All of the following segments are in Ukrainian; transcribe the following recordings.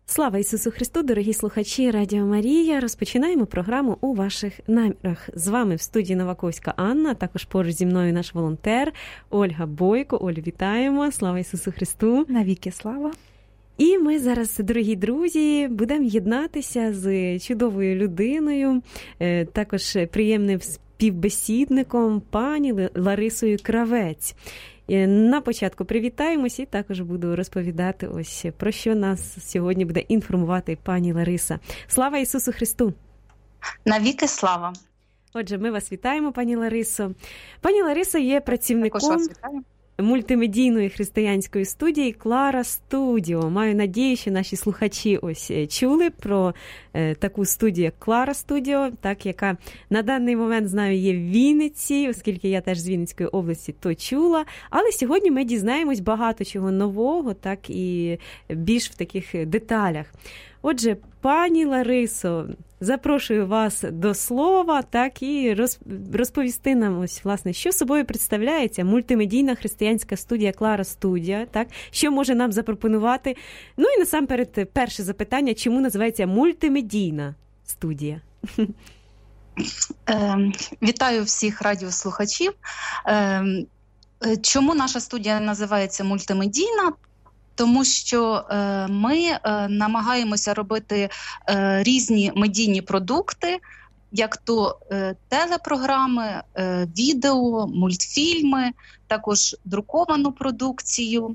Слава Ісусу Христу, дорогі слухачі Радіо Марія. Розпочинаємо програму «У ваших намірах». З вами в студії Новаковська Анна, також поруч зі мною наш волонтер Ольга Бойко. Олю, вітаємо. Слава Ісусу Христу. Навіки слава. І ми зараз, дорогі друзі, будемо єднатися з чудовою людиною, також приємним співбесідником пані Ларисою Кравець. На початку привітаємось і також буду розповідати ось про що нас сьогодні буде інформувати пані Лариса. Слава Ісусу Христу! Навіки слава! Отже, ми вас вітаємо, пані Ларисо. Пані Лариса є працівником мультимедійної християнської студії Клара Студіо. Маю надію, що наші слухачі ось чули про таку студію, як Клара Студіо, так, яка на даний момент, знаю, є в Вінниці, оскільки я теж з Вінницької області, то чула. Але сьогодні ми дізнаємось багато чого нового, так, і більш в таких деталях. Отже, пані Ларисо, запрошую вас до слова, так, і розповісти нам, ось, власне, що собою представляється мультимедійна християнська студія Клара Студіо, так, що може нам запропонувати. Ну і насамперед перше запитання, чому називається мультимедійна студія? Вітаю всіх радіослухачів. Чому наша студія називається мультимедійна? Тому що ми намагаємося робити різні медійні продукти, як то телепрограми, відео, мультфільми, також друковану продукцію,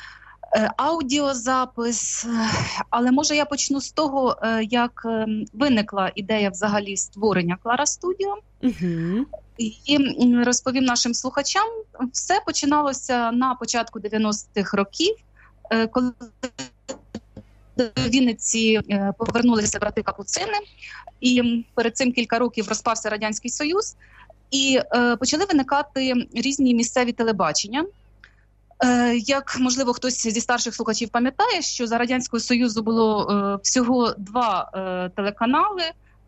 аудіозапис. Але може я почну з того, як виникла ідея взагалі створення Клара Студіо. І розповім нашим слухачам. Все починалося на початку 90-х років, коли до Вінниці повернулися брати Капуцини, і перед цим кілька років розпався Радянський Союз, і почали виникати різні місцеві телебачення. Як, можливо, хтось зі старших слухачів пам'ятає, що за Радянського Союзу було всього два телеканали,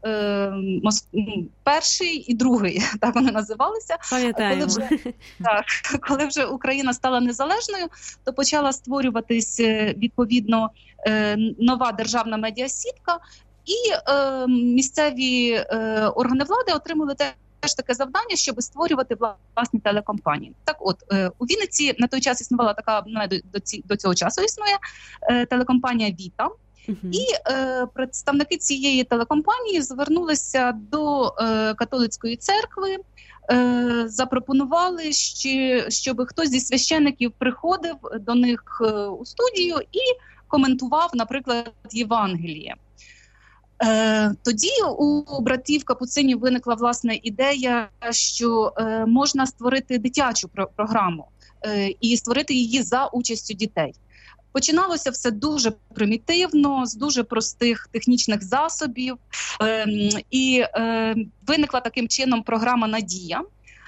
перший і другий, так вони називалися. Пам'ятаємо. Коли вже Україна стала незалежною, то почала створюватись, відповідно, нова державна медіасітка, і місцеві органи влади отримали теж таке завдання, щоб створювати власні телекомпанії. Так от, у Вінниці на той час існувала така, до цього часу існує телекомпанія «Віта». І представники цієї телекомпанії звернулися до католицької церкви, запропонували, щоб хтось зі священиків приходив до них у студію і коментував, наприклад, Євангеліє. Тоді у братів Капуцинів виникла, власне, ідея, що можна створити дитячу програму і створити її за участю дітей. Починалося все дуже примітивно, з дуже простих технічних засобів, і виникла таким чином програма «Надія»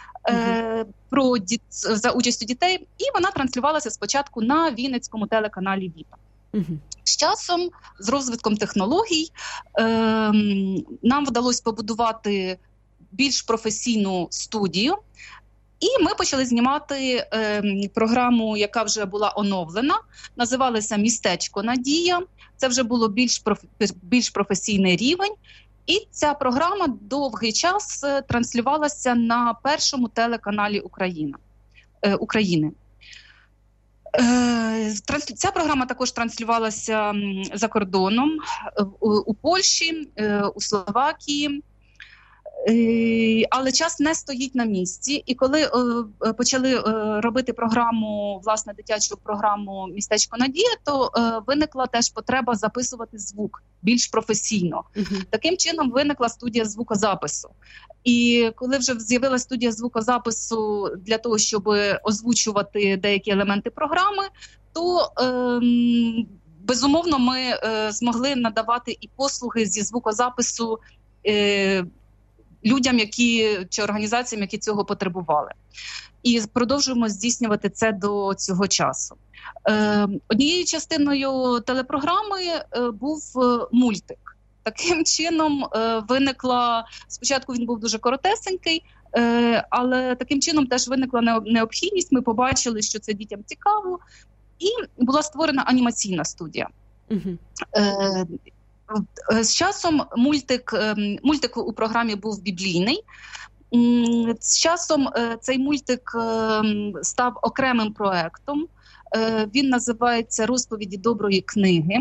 за участю дітей, і вона транслювалася спочатку на Вінницькому телеканалі «Віта». З часом, з розвитком технологій, нам вдалося побудувати більш професійну студію, і ми почали знімати програму, яка вже була оновлена, називалася «Містечко Надія». Це вже було більш професійний рівень. І ця програма довгий час транслювалася на першому телеканалі України. Ця програма також транслювалася за кордоном, у Польщі, у Словакії. Але час не стоїть на місці. І коли почали робити програму, власне, дитячу програму «Містечко Надія», то виникла теж потреба записувати звук більш професійно. Таким чином виникла студія звукозапису. І коли вже з'явилася студія звукозапису для того, щоб озвучувати деякі елементи програми, то безумовно ми змогли надавати і послуги зі звукозапису людям, чи організаціям, які цього потребували. І продовжуємо здійснювати це до цього часу. Однією частиною телепрограми був мультик. Таким чином виникла, спочатку він був дуже коротесенький, але таким чином теж виникла необхідність, ми побачили, що це дітям цікаво, і була створена анімаційна студія. З часом мультик у програмі був біблійний. З часом цей мультик став окремим проектом. Він називається «Розповіді доброї книги».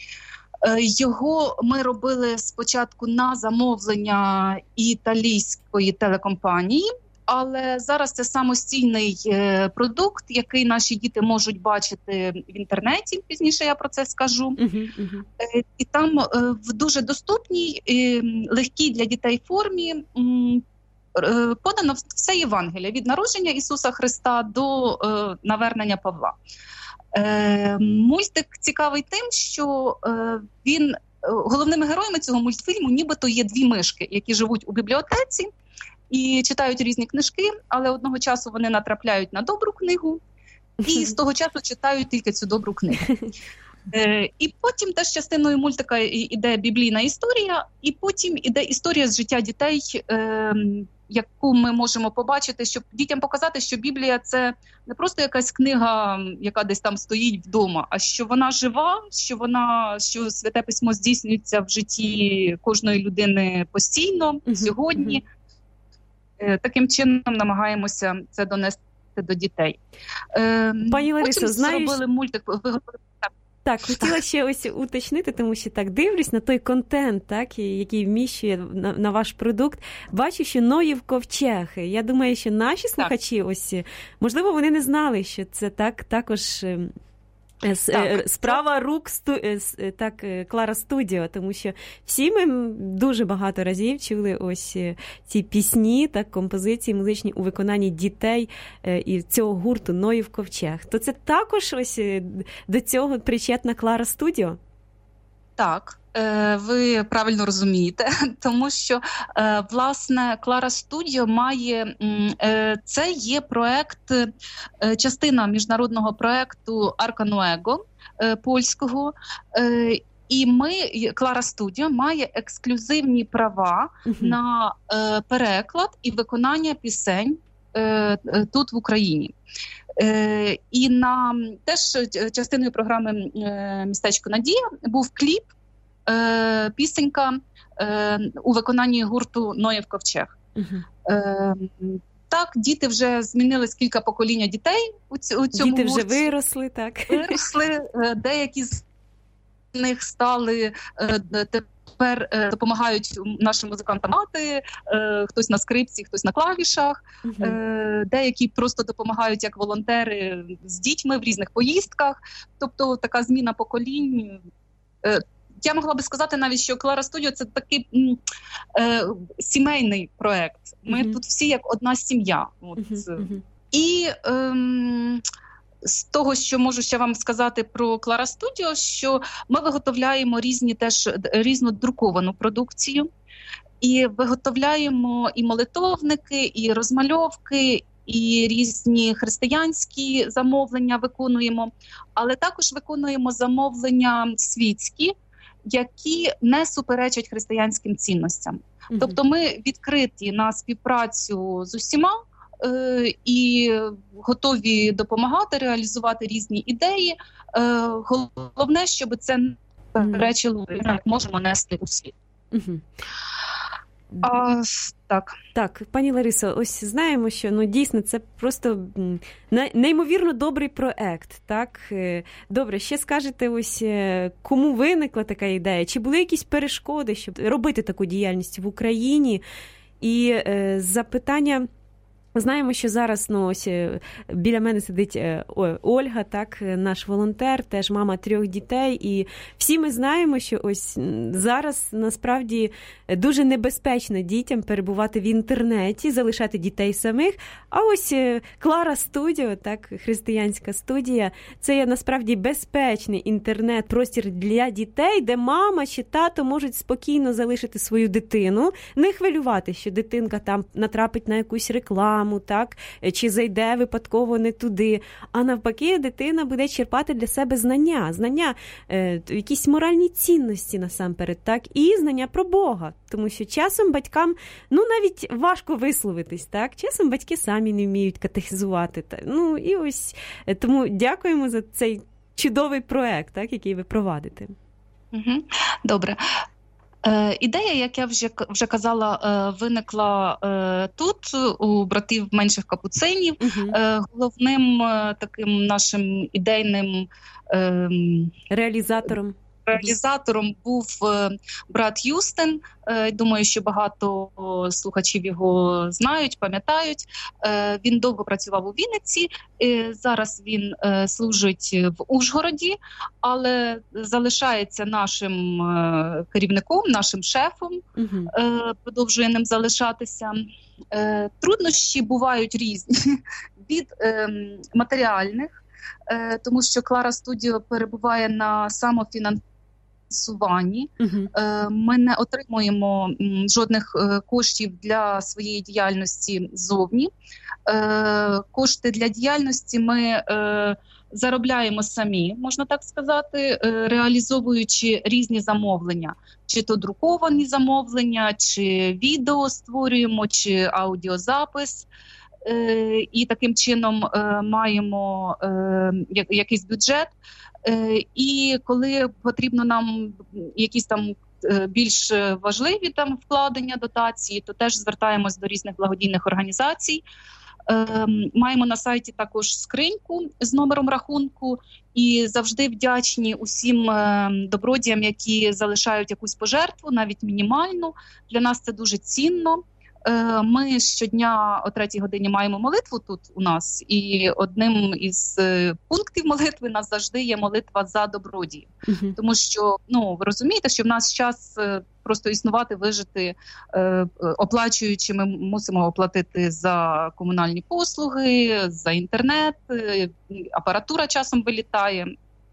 Його ми робили спочатку на замовлення італійської телекомпанії, але зараз це самостійний продукт, який наші діти можуть бачити в інтернеті, пізніше я про це скажу. І там в дуже доступній, легкій для дітей формі подано все Євангеліє від народження Ісуса Христа до навернення Павла. Мультик цікавий тим, що головними героями цього мультфільму нібито є дві мишки, які живуть у бібліотеці і читають різні книжки, але одного часу вони натрапляють на добру книгу і з того часу читають тільки цю добру книгу. І потім теж частиною мультика іде біблійна історія, і потім іде історія з життя дітей, яку ми можемо побачити, щоб дітям показати, що Біблія – це не просто якась книга, яка десь там стоїть вдома, а що вона жива, що Святе Письмо здійснюється в житті кожної людини постійно, сьогодні. Таким чином намагаємося це донести до дітей. Пані Ларисо, знаєш... зробили мультик... Так, хотіла ще ось уточнити, тому що так дивлюсь на той контент, так, який вміщує на ваш продукт. Бачу, що Ноїв ковчег. Я думаю, що наші слухачі, ось, можливо, вони не знали, що це також справа рук Клара Студіо, тому що всі ми дуже багато разів чули ось ці пісні, так, композиції музичні у виконанні дітей і цього гурту Ноїв ковчег. То це також ось до цього причетна Клара Студіо? Так. Ви правильно розумієте, тому що, власне, Клара Студіо має, це є проект, частина міжнародного проекту Арка Ноего польського, і Клара Студіо має ексклюзивні права на переклад і виконання пісень тут в Україні. І теж частиною програми «Містечко Надія» був кліп, пісенька у виконанні гурту «Ноїв ковчег». Так, діти вже змінились кілька покоління дітей у цьому діти вже гурті. виросли, так? Виросли, деякі з них стали тепер допомагають нашим музикантам грати, хтось на скрипці, хтось на клавішах, деякі просто допомагають як волонтери з дітьми в різних поїздках. Тобто така зміна поколінь. Я могла би сказати навіть, що Клара Студіо – це такий сімейний проект. Ми тут всі як одна сім'я. І з того, що можу ще вам сказати про Клара Студіо, що ми виготовляємо різну друковану продукцію. І виготовляємо і молитовники, і розмальовки, і різні християнські замовлення виконуємо. Але також виконуємо замовлення світські, які не суперечать християнським цінностям. Тобто ми відкриті на співпрацю з усіма і готові допомагати, реалізувати різні ідеї. Головне, щоб це не суперечило, як можемо нести у світ. Так, пані Ларисо, ось знаємо, що дійсно це просто неймовірно добрий проект, так? Добре, ще скажете, ось кому виникла така ідея? Чи були якісь перешкоди, щоб робити таку діяльність в Україні? І запитання... Знаємо, що зараз ось біля мене сидить Ольга, так, наш волонтер, теж мама 3 дітей. І всі ми знаємо, що ось зараз насправді дуже небезпечно дітям перебувати в інтернеті, залишати дітей самих. А ось Клара Студіо, так, християнська студія, це є насправді безпечний інтернет-простір для дітей, де мама чи тато можуть спокійно залишити свою дитину, не хвилювати, що дитинка там натрапить на якусь рекламу, так, чи зайде випадково не туди, а навпаки, дитина буде черпати для себе знання, якісь моральні цінності насамперед, так, і знання про Бога, тому що часом батькам, навіть важко висловитись, так, часом батьки самі не вміють катехизувати, і ось, тому дякуємо за цей чудовий проект, так, який ви провадите. Добре. Ідея, як я вже казала, виникла тут, у братів менших капуцинів. Головним таким нашим ідейним реалізатором був брат Юстин. Думаю, що багато слухачів його знають, пам'ятають. Він довго працював у Вінниці, зараз він служить в Ужгороді, але залишається нашим керівником, нашим шефом, продовжує ним залишатися. Труднощі бувають різні, від матеріальних, тому що Клара Студіо перебуває на самофінансуванні. Ми не отримуємо жодних коштів для своєї діяльності ззовні. Кошти для діяльності ми заробляємо самі, можна так сказати, реалізовуючи різні замовлення. Чи то друковані замовлення, чи відео створюємо, чи аудіозапис. І таким чином маємо якийсь бюджет. І коли потрібно нам якісь там більш важливі там вкладення, дотації, то теж звертаємось до різних благодійних організацій. Маємо на сайті також скриньку з номером рахунку і завжди вдячні усім добродіям, які залишають якусь пожертву, навіть мінімальну. Для нас це дуже цінно. Ми щодня о 3-й годині маємо молитву тут у нас, і одним із пунктів молитви у нас завжди є молитва за добродії. Тому що, ви розумієте, що в нас час просто існувати, вижити, оплачуючи, ми мусимо оплатити за комунальні послуги, за інтернет, апаратура часом вилітає.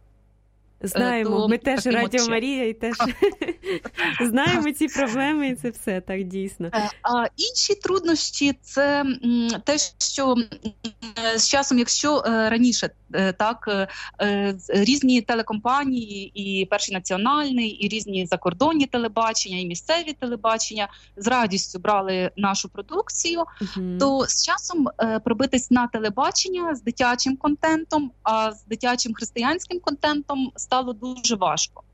Знаємо, ми теж Радіо Марія і теж знаємо ці проблеми, і це все так дійсно. А інші труднощі – це те, що з часом, якщо раніше так різні телекомпанії, і Перший національний, і різні закордонні телебачення, і місцеві телебачення з радістю брали нашу продукцію, то з часом пробитись на телебачення з дитячим контентом, а з дитячим християнським контентом стало дуже важко.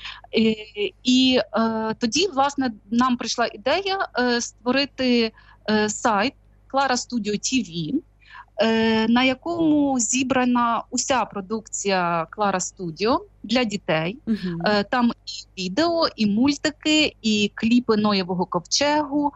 І тоді, власне, нам прийшла ідея створити сайт Клара Студіо TV, на якому зібрана уся продукція Клара Студіо для дітей. Там і відео, і мультики, і кліпи Ноєвого ковчегу.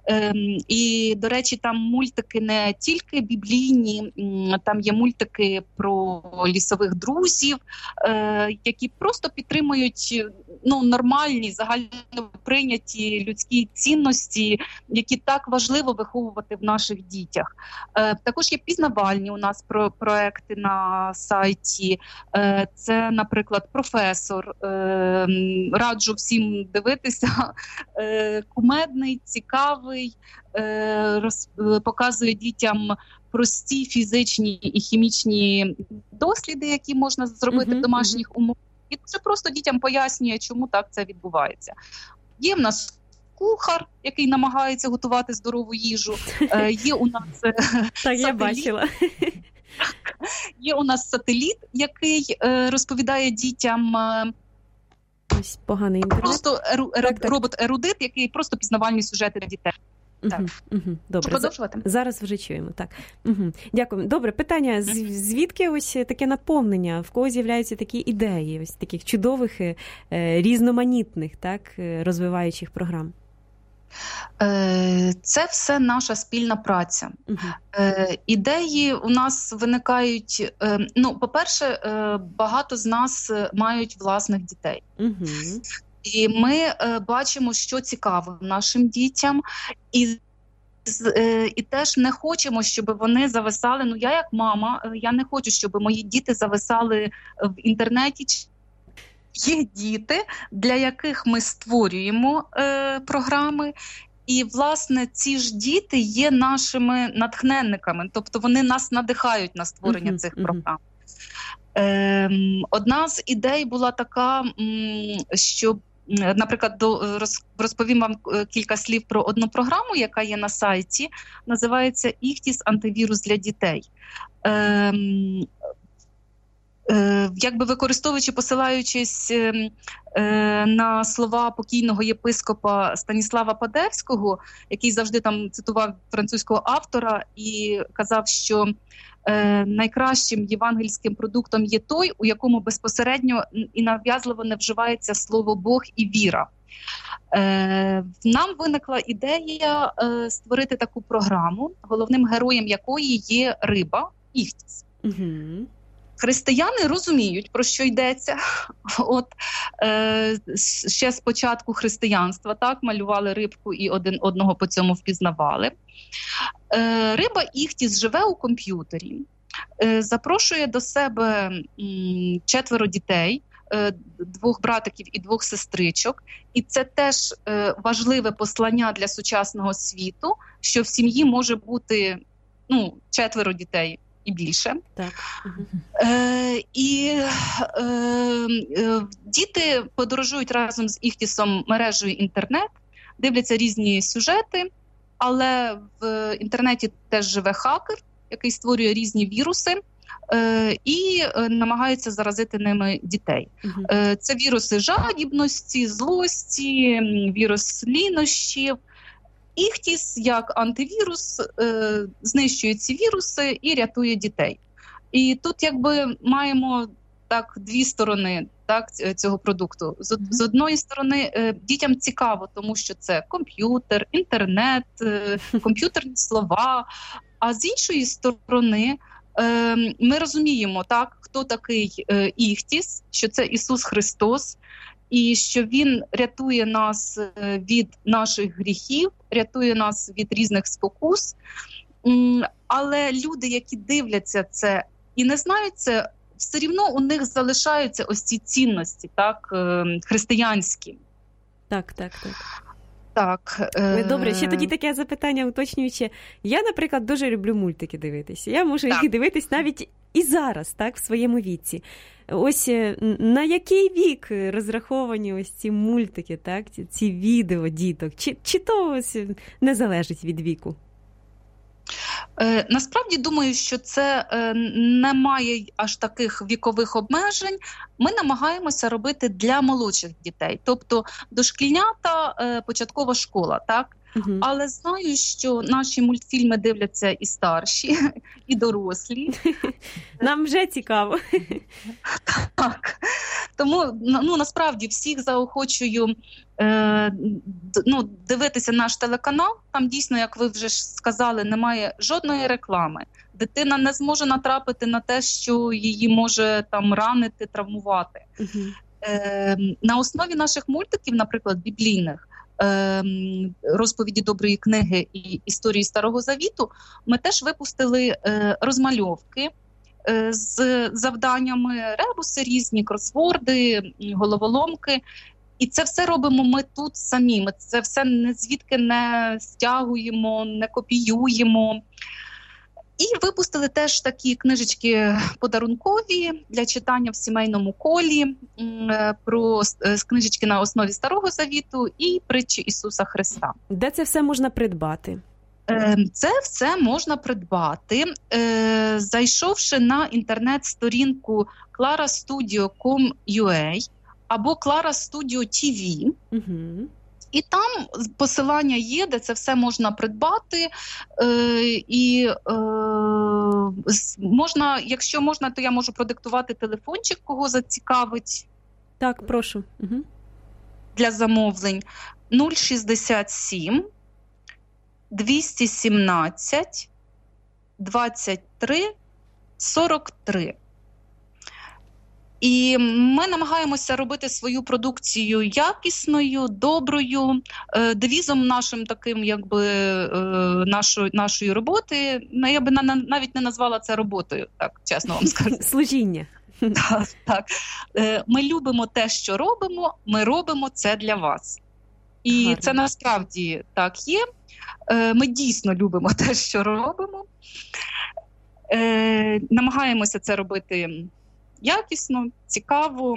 І, до речі, там мультики не тільки біблійні, там є мультики про лісових друзів, які просто підтримують нормальні, загально прийняті людські цінності, які так важливо виховувати в наших дітях. Також є пізнавальні у нас проекти на сайті. Це, наприклад, професор. Раджу всім дивитися. Кумедний, цікавий, показує дітям прості фізичні і хімічні досліди, які можна зробити в домашніх умовах. І це просто дітям пояснює, чому так це відбувається. Є в нас кухар, який намагається готувати здорову їжу. Є у нас так, я бачила. Є у нас сателіт, який розповідає дітям. Ось поганий інтернет. Просто робот-ерудит, який просто пізнавальні сюжети для дітей. Так. Добре. Продовжувати? Зараз вже чуємо. Так. Дякую. Добре, питання. Звідки ось таке наповнення? В кого з'являються такі ідеї, ось таких чудових, різноманітних, так, розвиваючих програм? Це все наша спільна праця. Ідеї у нас виникають, по-перше, багато з нас мають власних дітей. І ми бачимо, що цікаво нашим дітям, і теж не хочемо, щоб вони зависали. Я як мама, я не хочу, щоб мої діти зависали в інтернеті. Є діти, для яких ми створюємо програми, і, власне, ці ж діти є нашими натхненниками, тобто вони нас надихають на створення цих програм. Одна з ідей була така, що, наприклад, розповім вам кілька слів про одну програму, яка є на сайті, називається «Іхтіс антивірус для дітей». якби використовуючи, посилаючись на слова покійного єпископа Станіслава Падевського, який завжди там цитував французького автора і казав, що найкращим євангельським продуктом є той, у якому безпосередньо і нав'язливо не вживається слово Бог і віра. Нам виникла ідея створити таку програму, головним героєм якої є риба, іхтіс. Угу. Християни розуміють, про що йдеться. Ще з початку християнства малювали рибку і один одного по цьому впізнавали. Риба іхтіс живе у комп'ютері, запрошує до себе 4 дітей, 2 братиків і 2 сестричок. І це теж важливе послання для сучасного світу, що в сім'ї може бути 4 дітей і більше. Так. Діти подорожують разом з іхтісом мережею інтернет, дивляться різні сюжети, але в інтернеті теж живе хакер, який створює різні віруси і намагається заразити ними дітей. Це віруси жадібності, злості, вірус лінощів. Іхтіс, як антивірус, знищує ці віруси і рятує дітей. І тут якби маємо 2 сторони цього продукту. З одної сторони, дітям цікаво, тому що це комп'ютер, інтернет, комп'ютерні слова, а з іншої сторони, ми розуміємо, хто такий іхтіс, що це Ісус Христос, і що Він рятує нас від наших гріхів, рятує нас від різних спокус. Але люди, які дивляться це і не знають це, все рівно у них залишаються ось ці цінності, християнські. Так. Добре, ще тоді таке запитання уточнююче. Я, наприклад, дуже люблю мультики дивитися. Я можу їх дивитись навіть і зараз, в своєму віці. Ось на який вік розраховані ось ці мультики, ці відео діток? Чи то ось не залежить від віку? Насправді, думаю, що це не має аж таких вікових обмежень. Ми намагаємося робити для молодших дітей, тобто дошкільнята, початкова школа, Але знаю, що наші мультфільми дивляться і старші, і дорослі. Нам вже цікаво. Так. Тому, насправді, всіх заохочую дивитися наш телеканал. Там дійсно, як ви вже сказали, немає жодної реклами. Дитина не зможе натрапити на те, що її може ранити, травмувати. На основі наших мультиків, наприклад, біблійних, розповіді Доброї книги і історії Старого Завіту, ми теж випустили розмальовки з завданнями, ребуси різні, кросворди, головоломки. І це все робимо ми тут самі. Ми це все звідки не стягуємо, не копіюємо. І випустили теж такі книжечки подарункові для читання в сімейному колі, книжечки на основі Старого Завіту і притчі Ісуса Христа. Де це все можна придбати? Це все можна придбати, зайшовши на інтернет-сторінку clarastudio.com.ua або Clara Studio TV. І там посилання є, де це все можна придбати. Можна, якщо можна, то я можу продиктувати телефончик, кого зацікавить. Так, прошу. Для замовлень 067 217 23 43. І ми намагаємося робити свою продукцію якісною, доброю. Девізом нашим таким, нашої роботи, я би навіть не назвала це роботою, так, чесно вам скажу. Служіння. Так. Ми любимо те, що робимо, ми робимо це для вас. І гарно. Це насправді так є. Ми дійсно любимо те, що робимо. Намагаємося це робити якісно, цікаво.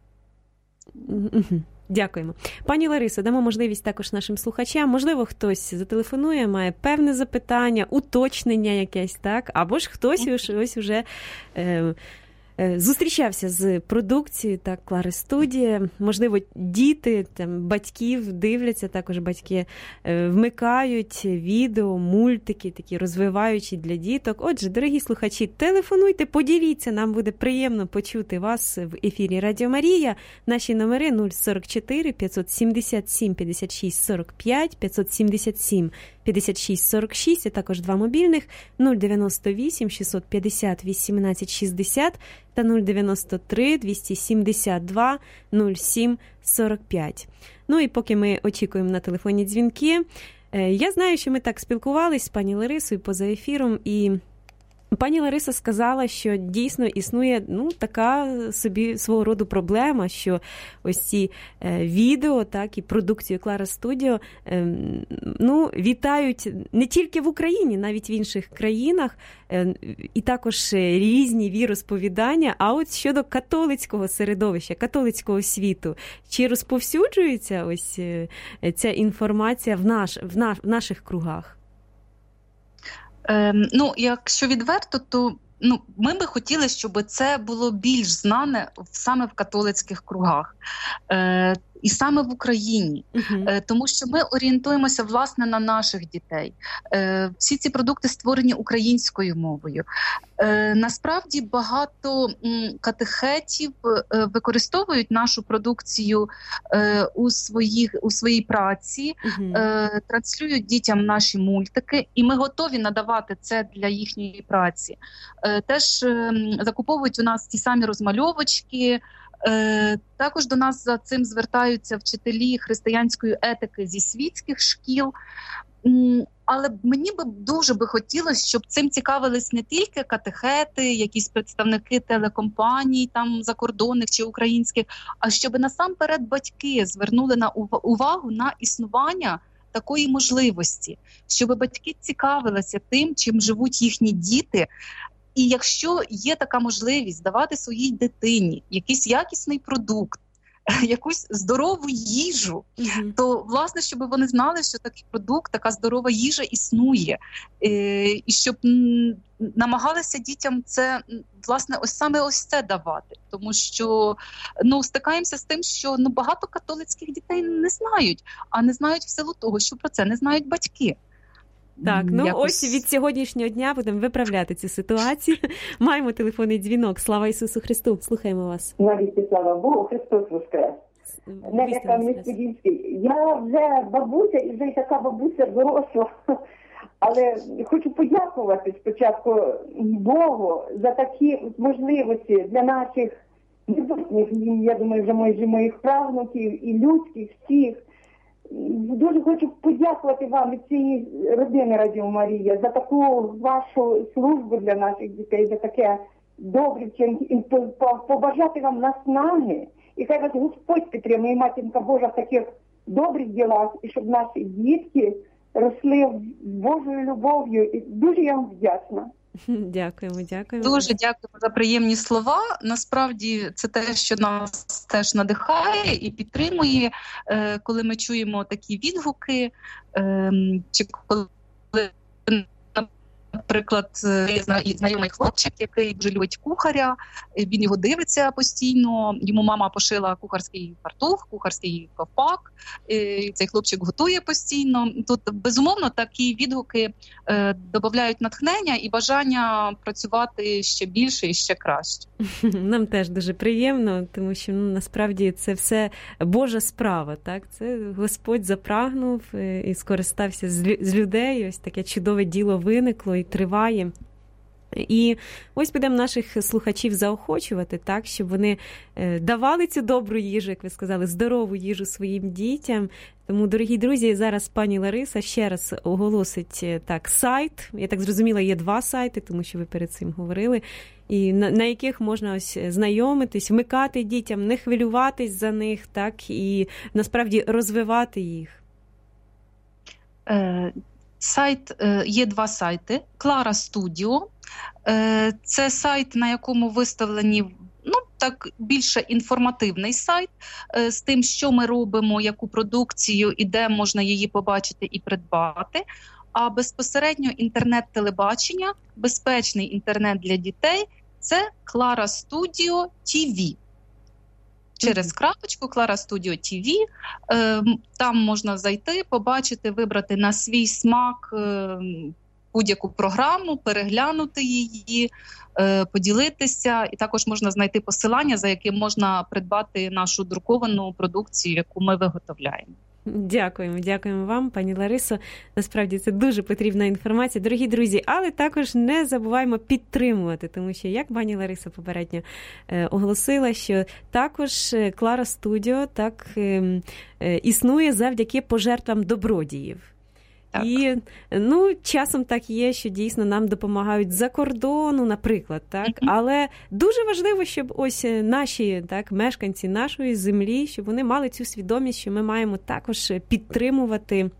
Дякуємо. Пані Ларисо, дамо можливість також нашим слухачам. Можливо, хтось зателефонує, має певне запитання, уточнення якесь, так? Або ж хтось ось уже зустрічався з продукцією, так, Клари Студія. Можливо, діти, там, батьків дивляться, також батьки вмикають відео, мультики, такі розвиваючі для діток. Отже, дорогі слухачі, телефонуйте, поділіться, нам буде приємно почути вас в ефірі Радіо Марія. Наші номери 044 577 56 45, 577 56 46, а також два мобільних 098 650 18 60 та 093 272 07 45. Ну і поки ми очікуємо на телефонні дзвінки, я знаю, що ми так спілкувались з пані Ларисою поза ефіром, і пані Лариса сказала, що дійсно існує така собі свого роду проблема, що ось ці відео, так, і продукцію Клара Студіо, вітають не тільки в Україні, навіть в інших країнах, і також різні віросповідання, а от щодо католицького середовища, католицького світу, чи розповсюджується ось ця інформація в наших кругах? Якщо відверто, то ми би хотіли, щоб це було більш знане саме в католицьких кругах. І саме в Україні. Тому що ми орієнтуємося, власне, на наших дітей. Всі ці продукти створені українською мовою. Насправді, багато катехетів використовують нашу продукцію у своїй праці, транслюють дітям наші мультики, і ми готові надавати це для їхньої праці. Теж закуповують у нас ті самі розмальовочки. Також до нас за цим звертаються вчителі християнської етики зі світських шкіл. Але мені би дуже хотілося, щоб цим цікавились не тільки катехети, якісь представники телекомпаній, там закордонних чи українських, а щоб насамперед батьки звернули увагу на існування такої можливості, щоб батьки цікавилися тим, чим живуть їхні діти. І якщо є така можливість давати своїй дитині якийсь якісний продукт, якусь здорову їжу, то, власне, щоб вони знали, що такий продукт, така здорова їжа існує. І щоб намагалися дітям це, власне, ось це давати. Тому що, стикаємося з тим, що багато католицьких дітей не знають, а не знають в силу того, що про це не знають батьки. Так, ось від сьогоднішнього дня будемо виправляти цю ситуацію. Маємо телефонний дзвінок. Слава Ісусу Христу. Слухаємо вас. Навіки слава Богу, Христос воскрес. Невіка Міськодільський. Я вже бабуся, і вже така бабуся доросла. Але хочу подякувати спочатку Богу за такі можливості для наших майбутніх, я думаю, вже майже моїх правнуків і людських всіх. Дуже хочу подякувати вам від цієї родини Радіо Марія за таку вашу службу для наших дітей, за таке добре вчинки, і побажати вам наснаги. І хай вас Господь підтримує, Матінка Божа, в таких добрих ділах, і щоб наші дітки росли Божою любов'ю. І дуже я вам вдячна. Дякуємо. Дуже дякуємо за приємні слова. Насправді це те, що нас теж надихає і підтримує, коли ми чуємо такі відгуки, чи коли, наприклад, є знайомий хлопчик, який дуже любить кухаря, він його дивиться постійно, йому мама пошила кухарський фартух, кухарський ковпак, цей хлопчик готує постійно. Тут, безумовно, такі відгуки додають натхнення і бажання працювати ще більше і ще краще. Нам теж дуже приємно, тому що насправді це все Божа справа, так? Це Господь запрагнув і скористався з людей, ось таке чудове діло виникло і триває. І ось будемо наших слухачів заохочувати, так, щоб вони давали цю добру їжу, як ви сказали, здорову їжу своїм дітям. Тому, дорогі друзі, зараз пані Лариса ще раз оголосить так сайт. Я так зрозуміла, є 2 сайти, тому що ви перед цим говорили, і на яких можна ось знайомитись, вмикати дітям, не хвилюватись за них, так, і насправді розвивати їх. Є 2 сайти. Клара Студіо. Це сайт, на якому виставлені більше інформативний сайт з тим, що ми робимо, яку продукцію і де можна її побачити і придбати. А безпосередньо інтернет-телебачення, безпечний інтернет для дітей це Clara Studio TV. Через крапочку Clara Studio TV. Там можна зайти, побачити, вибрати на свій смак будь-яку програму, переглянути її, поділитися. І також можна знайти посилання, за яким можна придбати нашу друковану продукцію, яку ми виготовляємо. Дякуємо вам, пані Ларисо. Насправді це дуже потрібна інформація, дорогі друзі, але також не забуваємо підтримувати, тому що, як пані Лариса попередньо оголосила, що також Clara Studio так існує завдяки пожертвам добродіїв. Так. І, часом так є, що дійсно нам допомагають з-за кордону, наприклад, так? Але дуже важливо, щоб ось наші, так, мешканці нашої землі, щоб вони мали цю свідомість, що ми маємо також підтримувати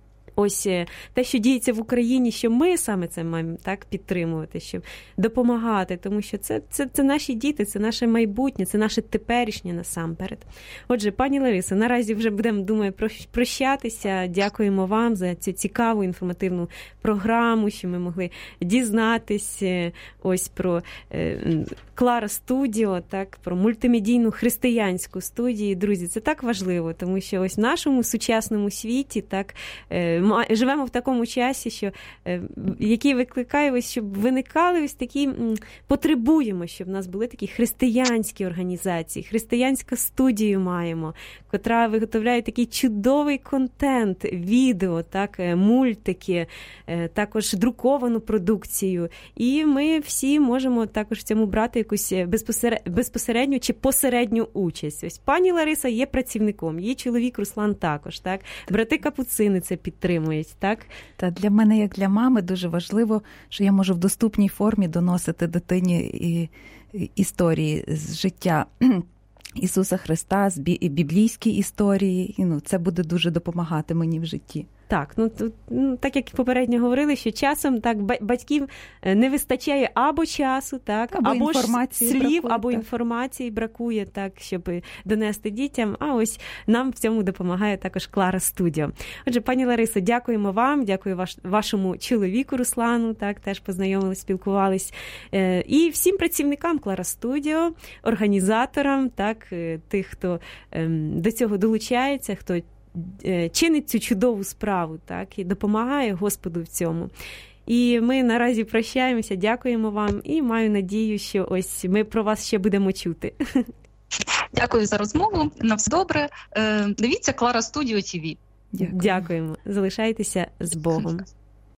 ось те, що діється в Україні, що ми саме це маємо так підтримувати, щоб допомагати, тому що це наші діти, це наше майбутнє, це наше теперішнє насамперед. Отже, пані Ларисо, наразі вже будемо, думаю, прощатися. Дякуємо вам за цю цікаву інформативну програму, що ми могли дізнатись ось про Clara Studio, так, про мультимедійну християнську студію. Друзі, це так важливо, тому що ось в нашому сучасному світі так живемо в такому часі, що який викликає ось, щоб виникали ось такі, потребуємо, щоб в нас були такі християнські організації, християнську студію маємо, котра виготовляє такий чудовий контент, відео, так, мультики, також друковану продукцію. І ми всі можемо також в цьому брати якусь безпосередню чи посередню участь. Ось пані Лариса є працівником, її чоловік Руслан також, так? Брати Капуцини це підтримують, так? Та для мене, як для мами, дуже важливо, що я можу в доступній формі доносити дитині історії з життя Ісуса Христа, біблійські історії. І, це буде дуже допомагати мені в житті. Так, так як попередньо говорили, що часом так батьків не вистачає або часу, так, або слів, бракує, або інформації бракує, так, щоб донести дітям, а ось нам в цьому допомагає також Clara Studio. Отже, пані Ларисо, дякуємо вам, дякую вашому чоловіку Руслану, так, теж познайомились, спілкувались, і всім працівникам Clara Studio, організаторам, так, тих, хто до цього долучається, хто чинить цю чудову справу, так, і допомагає Господу в цьому. І ми наразі прощаємося, дякуємо вам і маю надію, що ось ми про вас ще будемо чути. Дякую за розмову, на все добре. Дивіться Clara Studio TV. Дякуємо. Залишайтеся з Богом.